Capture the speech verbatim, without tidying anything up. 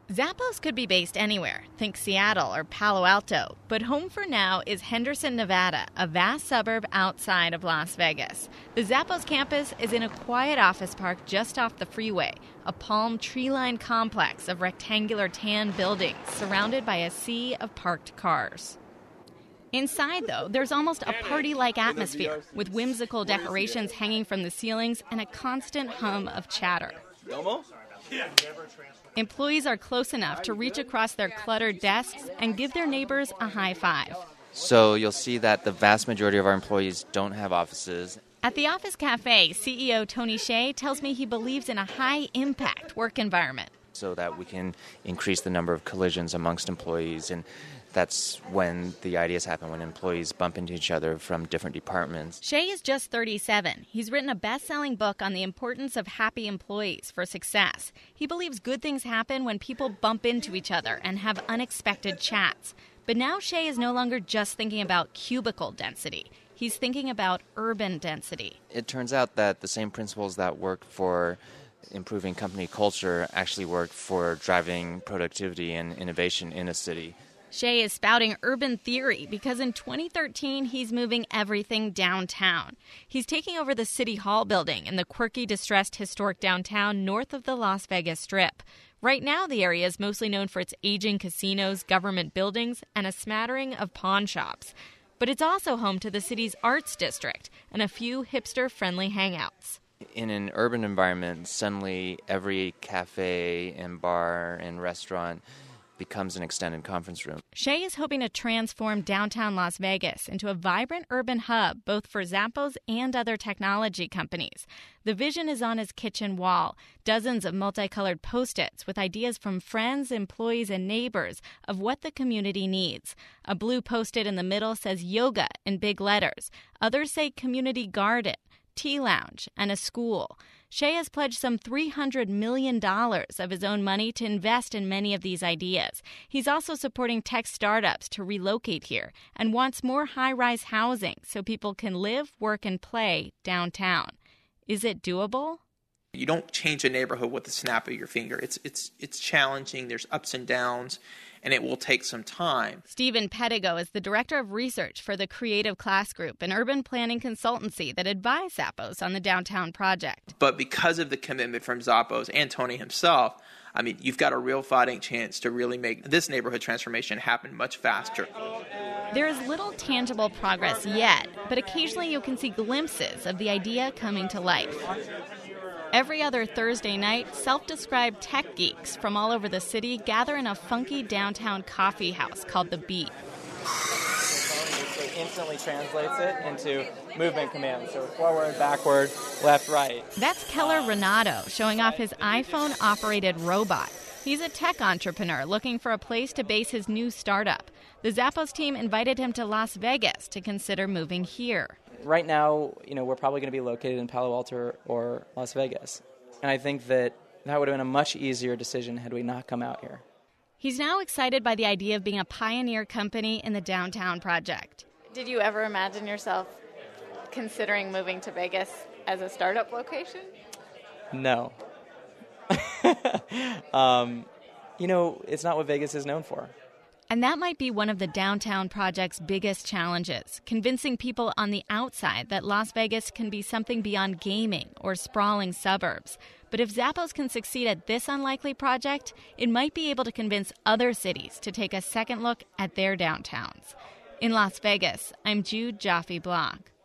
Zappos could be based anywhere, think Seattle or Palo Alto, but home for now is Henderson, Nevada, a vast suburb outside of Las Vegas. The Zappos campus is in a quiet office park just off the freeway, a palm tree-lined complex of rectangular tan buildings surrounded by a sea of parked cars. Inside, though, there's almost a party-like atmosphere, with whimsical decorations hanging from the ceilings and a constant hum of chatter. Employees are close enough to reach across their cluttered desks and give their neighbors a high five. So you'll see that the vast majority of our employees don't have offices. At the Office Cafe, C E O Tony Hsieh tells me he believes in a high-impact work environment. So that we can increase the number of collisions amongst employees, and that's when the ideas happen, when employees bump into each other from different departments. Hsieh is just thirty-seven. He's written a best-selling book on the importance of happy employees for success. He believes good things happen when people bump into each other and have unexpected chats. But now Hsieh is no longer just thinking about cubicle density. He's thinking about urban density. It turns out that the same principles that work for improving company culture actually work for driving productivity and innovation in a city. Hsieh is spouting urban theory because in twenty thirteen, he's moving everything downtown. He's taking over the City Hall building in the quirky, distressed historic downtown north of the Las Vegas Strip. Right now, the area is mostly known for its aging casinos, government buildings, and a smattering of pawn shops. But it's also home to the city's arts district and a few hipster-friendly hangouts. In an urban environment, suddenly every cafe and bar and restaurant becomes an extended conference room. Hsieh is hoping to transform downtown Las Vegas into a vibrant urban hub, both for Zappos and other technology companies. The vision is on his kitchen wall, dozens of multicolored Post-its with ideas from friends, employees, and neighbors of what the community needs. A blue Post-it in the middle says yoga in big letters. Others say community garden, tea lounge, and a school. Hsieh has pledged some three hundred million dollars of his own money to invest in many of these ideas. He's also supporting tech startups to relocate here and wants more high-rise housing so people can live, work, and play downtown. Is it doable? You don't change a neighborhood with the snap of your finger. It's it's it's challenging. There's ups and downs, and it will take some time. Stephen Pedigo is the director of research for the Creative Class Group, an urban planning consultancy that advised Zappos on the downtown project. But because of the commitment from Zappos and Tony himself, I mean, you've got a real fighting chance to really make this neighborhood transformation happen much faster. There is little tangible progress yet, but occasionally you can see glimpses of the idea coming to life. Every other Thursday night, self-described tech geeks from all over the city gather in a funky downtown coffee house called The Beat. It instantly translates it into movement commands, so forward, backward, left, right. That's Keller Renato showing off his iPhone-operated robot. He's a tech entrepreneur looking for a place to base his new startup. The Zappos team invited him to Las Vegas to consider moving here. Right now, you know, we're probably going to be located in Palo Alto or Las Vegas. And I think that that would have been a much easier decision had we not come out here. He's now excited by the idea of being a pioneer company in the downtown project. Did you ever imagine yourself considering moving to Vegas as a startup location? No. um, you know, it's not what Vegas is known for. And that might be one of the downtown project's biggest challenges, convincing people on the outside that Las Vegas can be something beyond gaming or sprawling suburbs. But if Zappos can succeed at this unlikely project, it might be able to convince other cities to take a second look at their downtowns. In Las Vegas, I'm Jude Jaffe Block.